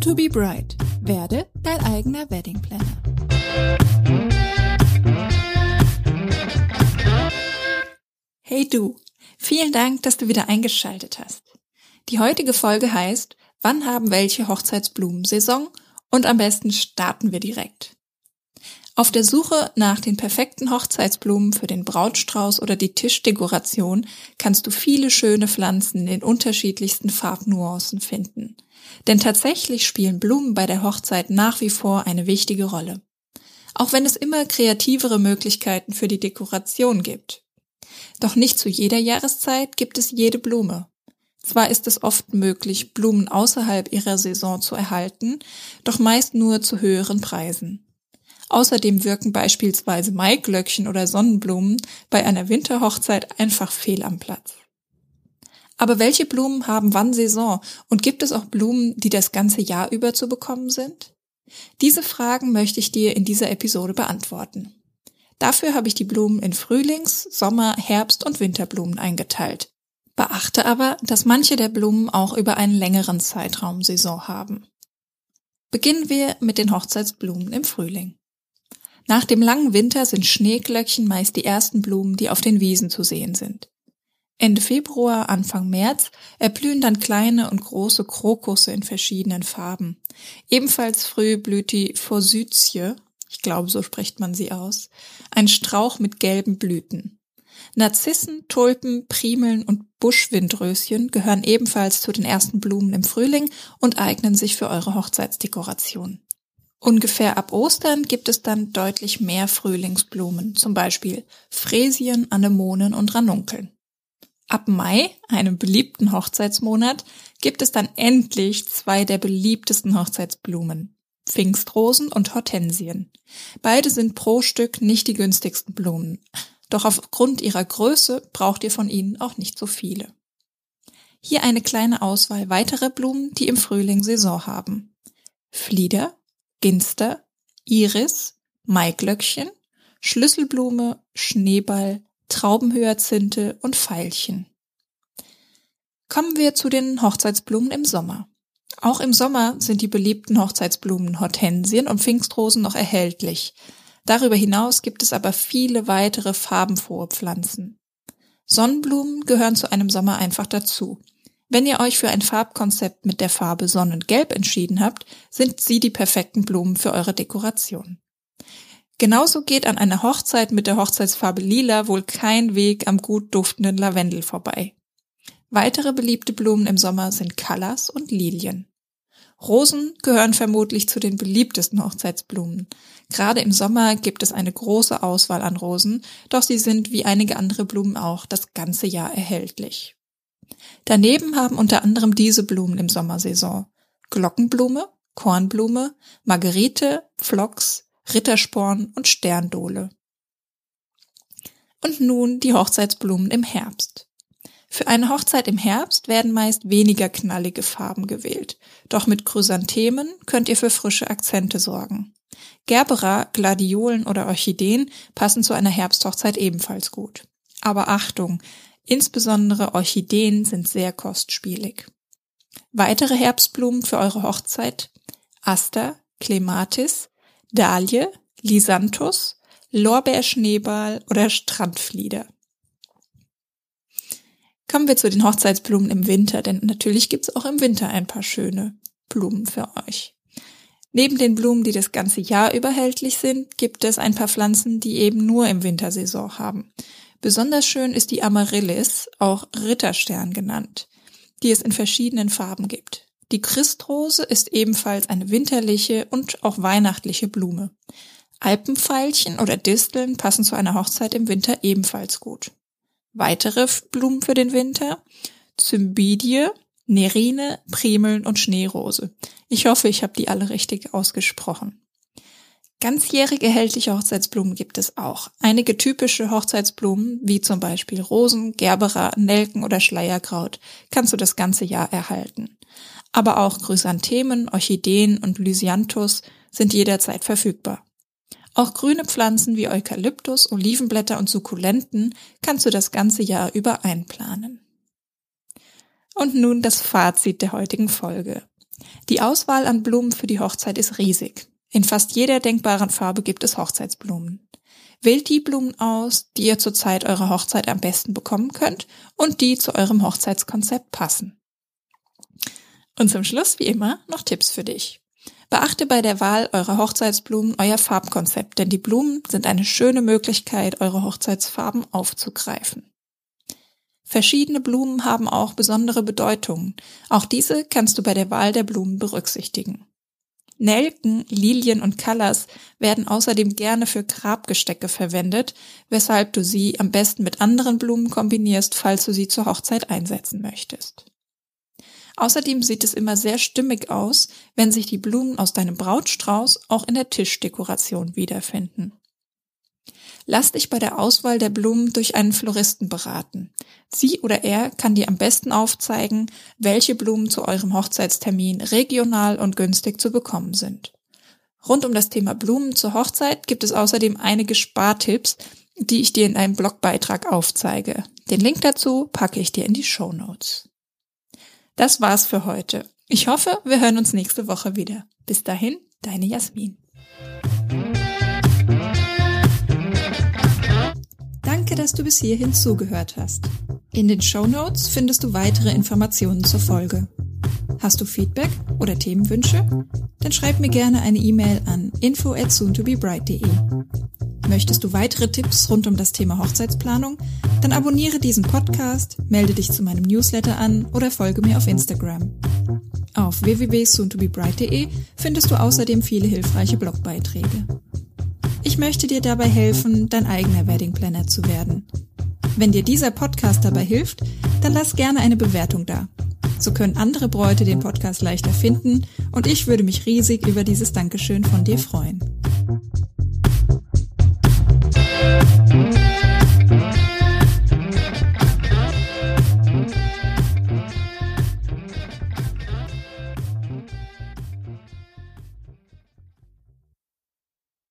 to be bride. Werde dein eigener Wedding Planner. Hey du, vielen Dank, dass du wieder eingeschaltet hast. Die heutige Folge heißt, wann haben welche Hochzeitsblumensaison? Und am besten starten wir direkt. Auf der Suche nach den perfekten Hochzeitsblumen für den Brautstrauß oder die Tischdekoration kannst du viele schöne Pflanzen in unterschiedlichsten Farbnuancen finden. Denn tatsächlich spielen Blumen bei der Hochzeit nach wie vor eine wichtige Rolle. Auch wenn es immer kreativere Möglichkeiten für die Dekoration gibt. Doch nicht zu jeder Jahreszeit gibt es jede Blume. Zwar ist es oft möglich, Blumen außerhalb ihrer Saison zu erhalten, doch meist nur zu höheren Preisen. Außerdem wirken beispielsweise Maiglöckchen oder Sonnenblumen bei einer Winterhochzeit einfach fehl am Platz. Aber welche Blumen haben wann Saison und gibt es auch Blumen, die das ganze Jahr über zu bekommen sind? Diese Fragen möchte ich dir in dieser Episode beantworten. Dafür habe ich die Blumen in Frühlings-, Sommer-, Herbst- und Winterblumen eingeteilt. Beachte aber, dass manche der Blumen auch über einen längeren Zeitraum Saison haben. Beginnen wir mit den Hochzeitsblumen im Frühling. Nach dem langen Winter sind Schneeglöckchen meist die ersten Blumen, die auf den Wiesen zu sehen sind. Ende Februar, Anfang März erblühen dann kleine und große Krokusse in verschiedenen Farben. Ebenfalls früh blüht die Forsythie, ich glaube, so spricht man sie aus, ein Strauch mit gelben Blüten. Narzissen, Tulpen, Primeln und Buschwindröschen gehören ebenfalls zu den ersten Blumen im Frühling und eignen sich für eure Hochzeitsdekoration. Ungefähr ab Ostern gibt es dann deutlich mehr Frühlingsblumen, zum Beispiel Fräsien, Anemonen und Ranunkeln. Ab Mai, einem beliebten Hochzeitsmonat, gibt es dann endlich zwei der beliebtesten Hochzeitsblumen, Pfingstrosen und Hortensien. Beide sind pro Stück nicht die günstigsten Blumen, doch aufgrund ihrer Größe braucht ihr von ihnen auch nicht so viele. Hier eine kleine Auswahl weiterer Blumen, die im Frühling Saison haben. Flieder, Ginster, Iris, Maiglöckchen, Schlüsselblume, Schneeball, Traubenhyazinthe und Veilchen. Kommen wir zu den Hochzeitsblumen im Sommer. Auch im Sommer sind die beliebten Hochzeitsblumen Hortensien und Pfingstrosen noch erhältlich. Darüber hinaus gibt es aber viele weitere farbenfrohe Pflanzen. Sonnenblumen gehören zu einem Sommer einfach dazu. Wenn ihr euch für ein Farbkonzept mit der Farbe Sonnengelb entschieden habt, sind sie die perfekten Blumen für eure Dekoration. Genauso geht an einer Hochzeit mit der Hochzeitsfarbe Lila wohl kein Weg am gut duftenden Lavendel vorbei. Weitere beliebte Blumen im Sommer sind Callas und Lilien. Rosen gehören vermutlich zu den beliebtesten Hochzeitsblumen. Gerade im Sommer gibt es eine große Auswahl an Rosen, doch sie sind wie einige andere Blumen auch das ganze Jahr erhältlich. Daneben haben unter anderem diese Blumen im Sommer Saison: Glockenblume, Kornblume, Margerite, Phlox, Rittersporn und Sterndole. Und nun die Hochzeitsblumen im Herbst. Für eine Hochzeit im Herbst werden meist weniger knallige Farben gewählt, doch mit Chrysanthemen könnt ihr für frische Akzente sorgen. Gerbera, Gladiolen oder Orchideen passen zu einer Herbsthochzeit ebenfalls gut. Aber Achtung! Insbesondere Orchideen sind sehr kostspielig. Weitere Herbstblumen für eure Hochzeit: Aster, Clematis, Dahlie, Lysanthus, Lorbeerschneeball oder Strandflieder. Kommen wir zu den Hochzeitsblumen im Winter, denn natürlich gibt's auch im Winter ein paar schöne Blumen für euch. Neben den Blumen, die das ganze Jahr über erhältlich sind, gibt es ein paar Pflanzen, die eben nur im Wintersaison haben. Besonders schön ist die Amaryllis, auch Ritterstern genannt, die es in verschiedenen Farben gibt. Die Christrose ist ebenfalls eine winterliche und auch weihnachtliche Blume. Alpenveilchen oder Disteln passen zu einer Hochzeit im Winter ebenfalls gut. Weitere Blumen für den Winter: Cymbidium, Nerine, Primeln und Schneerose. Ich hoffe, ich habe die alle richtig ausgesprochen. Ganzjährig erhältliche Hochzeitsblumen gibt es auch. Einige typische Hochzeitsblumen, wie zum Beispiel Rosen, Gerbera, Nelken oder Schleierkraut, kannst du das ganze Jahr erhalten. Aber auch Chrysanthemen, Orchideen und Lysyanthus sind jederzeit verfügbar. Auch grüne Pflanzen wie Eukalyptus, Olivenblätter und Sukkulenten kannst du das ganze Jahr über einplanen. Und nun das Fazit der heutigen Folge. Die Auswahl an Blumen für die Hochzeit ist riesig. In fast jeder denkbaren Farbe gibt es Hochzeitsblumen. Wählt die Blumen aus, die ihr zur Zeit eurer Hochzeit am besten bekommen könnt und die zu eurem Hochzeitskonzept passen. Und zum Schluss, wie immer, noch Tipps für dich. Beachte bei der Wahl eurer Hochzeitsblumen euer Farbkonzept, denn die Blumen sind eine schöne Möglichkeit, eure Hochzeitsfarben aufzugreifen. Verschiedene Blumen haben auch besondere Bedeutungen. Auch diese kannst du bei der Wahl der Blumen berücksichtigen. Nelken, Lilien und Callas werden außerdem gerne für Grabgestecke verwendet, weshalb du sie am besten mit anderen Blumen kombinierst, falls du sie zur Hochzeit einsetzen möchtest. Außerdem sieht es immer sehr stimmig aus, wenn sich die Blumen aus deinem Brautstrauß auch in der Tischdekoration wiederfinden. Lass dich bei der Auswahl der Blumen durch einen Floristen beraten. Sie oder er kann dir am besten aufzeigen, welche Blumen zu eurem Hochzeitstermin regional und günstig zu bekommen sind. Rund um das Thema Blumen zur Hochzeit gibt es außerdem einige Spartipps, die ich dir in einem Blogbeitrag aufzeige. Den Link dazu packe ich dir in die Shownotes. Das war's für heute. Ich hoffe, wir hören uns nächste Woche wieder. Bis dahin, deine Jasmin. Danke, dass du bis hierhin zugehört hast. In den Shownotes findest du weitere Informationen zur Folge. Hast du Feedback oder Themenwünsche? Dann schreib mir gerne eine E-Mail an info@soontobebride.de. Möchtest du weitere Tipps rund um das Thema Hochzeitsplanung? Dann abonniere diesen Podcast, melde dich zu meinem Newsletter an oder folge mir auf Instagram. Auf www.soontobebride.de findest du außerdem viele hilfreiche Blogbeiträge. Ich möchte dir dabei helfen, dein eigener Wedding Planner zu werden. Wenn dir dieser Podcast dabei hilft, dann lass gerne eine Bewertung da. So können andere Bräute den Podcast leichter finden und ich würde mich riesig über dieses Dankeschön von dir freuen.